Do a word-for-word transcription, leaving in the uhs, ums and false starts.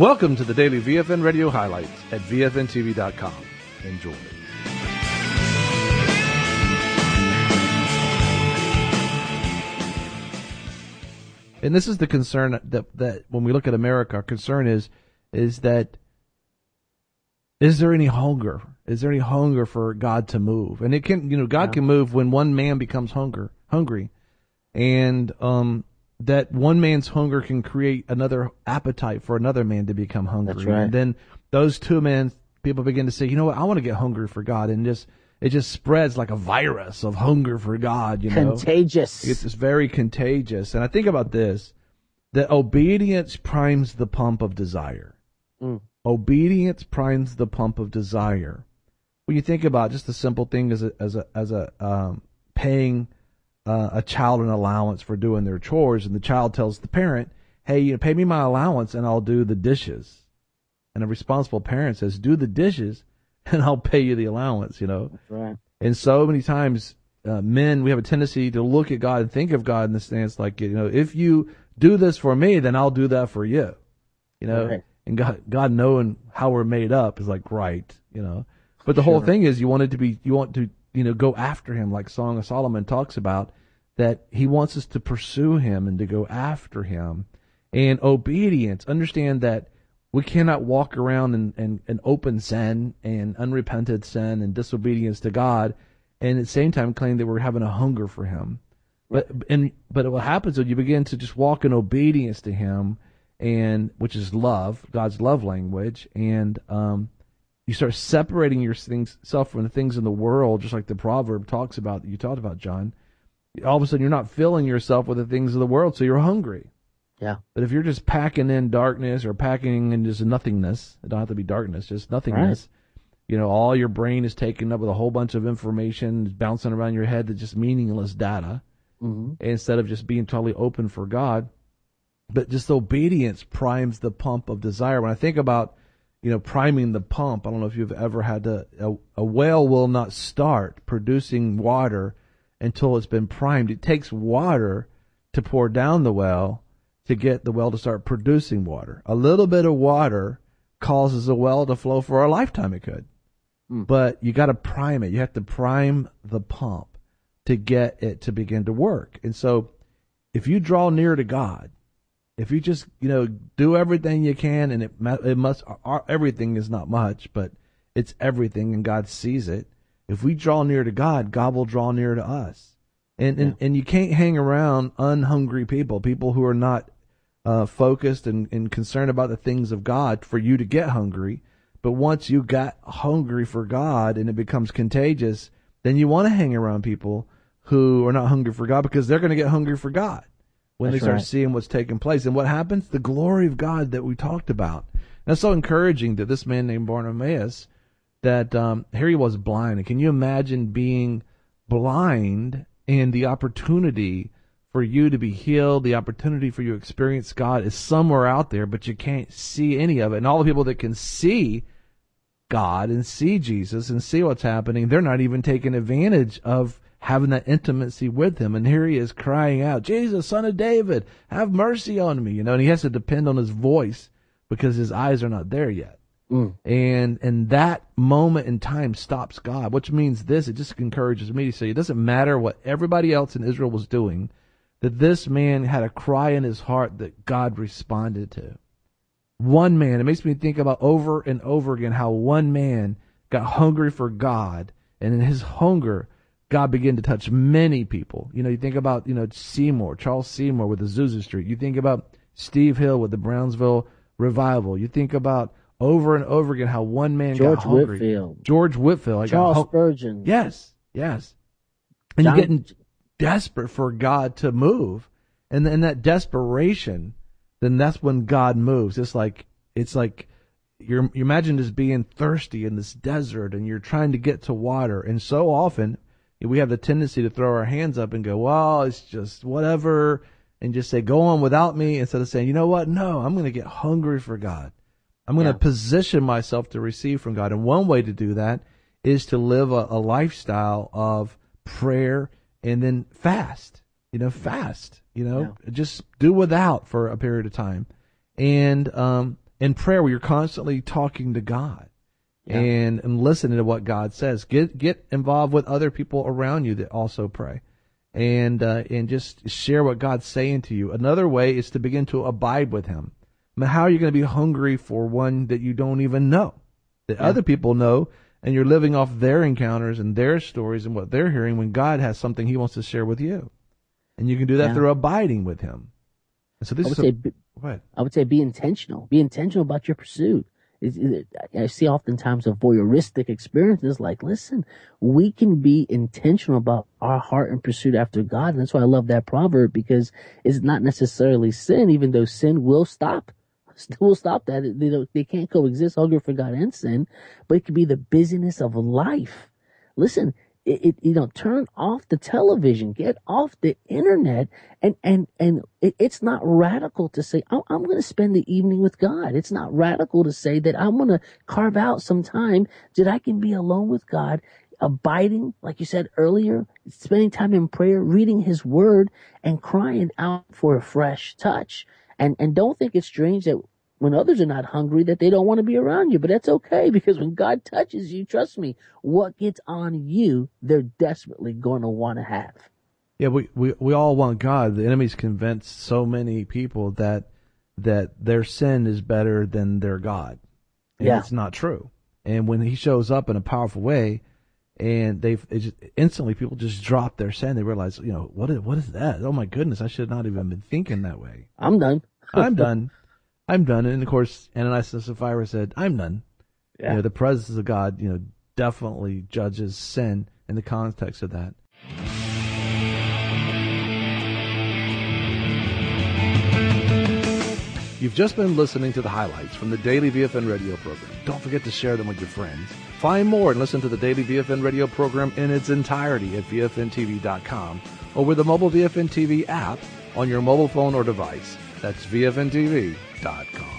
Welcome to the daily V F N Radio Highlights at V F N T V dot com. Enjoy. And this is the concern that, that when we look at America, our concern is, is that, is there any hunger? Is there any hunger for God to move? And it can, you know, God yeah. can move when one man becomes hunger, hungry. And, um, that one man's hunger can create another appetite for another man to become hungry. That's right. And then those two men, people begin to say, you know what, I want to get hungry for God. And just, it just spreads like a virus of hunger for God, you know. Contagious. It's, it's very contagious. And I think about this, that obedience primes the pump of desire. Mm. Obedience primes the pump of desire. When you think about just the simple thing as a, as a, as a, um, paying Uh, a child an allowance for doing their chores, and the child tells the parent, hey, you know, pay me my allowance and I'll do the dishes. And a responsible parent says, do the dishes and I'll pay you the allowance, you know. That's right. And so many times, uh, men, we have a tendency to look at God and think of God in the stance like, you know, if you do this for me, then I'll do that for you. You know, right. And God, God knowing how we're made up is like, right, you know. But the sure. whole thing is you want it to be, you want to, you know, go after him, like Song of Solomon talks about, that he wants us to pursue him and to go after him. And obedience, understand that we cannot walk around in, in, in open sin and unrepented sin and disobedience to God, and at the same time claim that we're having a hunger for him. But and but what happens is you begin to just walk in obedience to him, and which is love, God's love language, and um, you start separating yourself from the things in the world, just like the proverb talks about, that you talked about, John. All of a sudden, you're not filling yourself with the things of the world, so you're hungry. Yeah. But if you're just packing in darkness or packing in just nothingness, it don't have to be darkness, just nothingness. Right. You know, all your brain is taken up with a whole bunch of information bouncing around your head that's just meaningless data, mm-hmm. instead of just being totally open for God. But just obedience primes the pump of desire. When I think about, you know, priming the pump, I don't know if you've ever had to, a, a well will not start producing water until it's been primed. It takes water to pour down the well to get the well to start producing water. A little bit of water causes a well to flow for a lifetime. It could. Mm. But you got to prime it. You have to prime the pump to get it to begin to work. And so if you draw near to God, if you just, you know, do everything you can, and it, it must, everything is not much, but it's everything, and God sees it. If we draw near to God, God will draw near to us. And and, yeah. and you can't hang around unhungry people, people who are not uh, focused and, and concerned about the things of God for you to get hungry. But once you got hungry for God and it becomes contagious, then you want to hang around people who are not hungry for God, because they're going to get hungry for God when That's they start right. seeing what's taking place. And what happens? The glory of God that we talked about. And it's so encouraging that this man named Bartimaeus, that um, here he was blind. And can you imagine being blind and the opportunity for you to be healed, the opportunity for you to experience God is somewhere out there, but you can't see any of it. And all the people that can see God and see Jesus and see what's happening, they're not even taking advantage of having that intimacy with him. And here he is crying out, Jesus, Son of David, have mercy on me. You know, and he has to depend on his voice because his eyes are not there yet. Mm. And and that moment in time stops God, which means this, it just encourages me to say it doesn't matter what everybody else in Israel was doing, that this man had a cry in his heart that God responded to. One man, it makes me think about over and over again how one man got hungry for God, and in his hunger, God began to touch many people. You know, you think about, you know, Seymour, Charles Seymour with Azusa Street. You think about Steve Hill with the Brownsville Revival. You think about over and over again how one man George got hungry. Whitfield. George Whitfield. Charles got Spurgeon. Yes, yes. And John... you're getting desperate for God to move. And in that desperation, then that's when God moves. It's like, it's like, you're, you imagine just being thirsty in this desert and you're trying to get to water. And so often, we have the tendency to throw our hands up and go, well, it's just whatever, and just say, go on without me, instead of saying, you know what? No, I'm going to get hungry for God. I'm going to yeah. position myself to receive from God. And one way to do that is to live a, a lifestyle of prayer and then fast, you know, fast, you know, yeah. just do without for a period of time. And, um, in prayer where you're constantly talking to God Yeah. and, and listening to what God says. Get get involved with other people around you that also pray, and uh, and just share what God's saying to you. Another way is to begin to abide with Him. I mean, how are you going to be hungry for one that you don't even know, that Yeah. other people know, and you're living off their encounters and their stories and what they're hearing when God has something He wants to share with you? And you can do that Yeah. through abiding with Him. And so this I would is a, say, be- go ahead. I would say, be intentional. Be intentional about your pursuit. It's, it, I see oftentimes a voyeuristic experiences. Like, listen, we can be intentional about our heart and pursuit after God, and that's why I love that proverb, because it's not necessarily sin, even though sin will stop. Will stop that. They don't, they can't coexist, hunger for God and sin, but it could be the busyness of life. Listen, it, it you know, turn off the television, get off the internet, and and and it, it's not radical to say I'm, I'm going to spend the evening with God. It's not radical to say that I'm going to carve out some time that I can be alone with God, abiding, like you said earlier, spending time in prayer, reading His Word, and crying out for a fresh touch. And and don't think it's strange that when others are not hungry, that they don't want to be around you. But that's okay, because when God touches you, trust me, what gets on you, they're desperately going to want to have. Yeah, we, we, we all want God. The enemy's convinced so many people that that their sin is better than their God. And Yeah. it's not true. And when He shows up in a powerful way, and they just, instantly people just drop their sin, they realize, you know, what is, what is that? Oh my goodness, I should not even been thinking that way. I'm done. I'm done. I'm done. And of course, Ananias and Sapphira said, I'm done. Yeah. You know, the presence of God, you know, definitely judges sin in the context of that. You've just been listening to the highlights from the Daily V F N radio program. Don't forget to share them with your friends. Find more and listen to the Daily V F N radio program in its entirety at V F N T V dot com or with the mobile V F N T V app on your mobile phone or device. That's V F N T V dot com.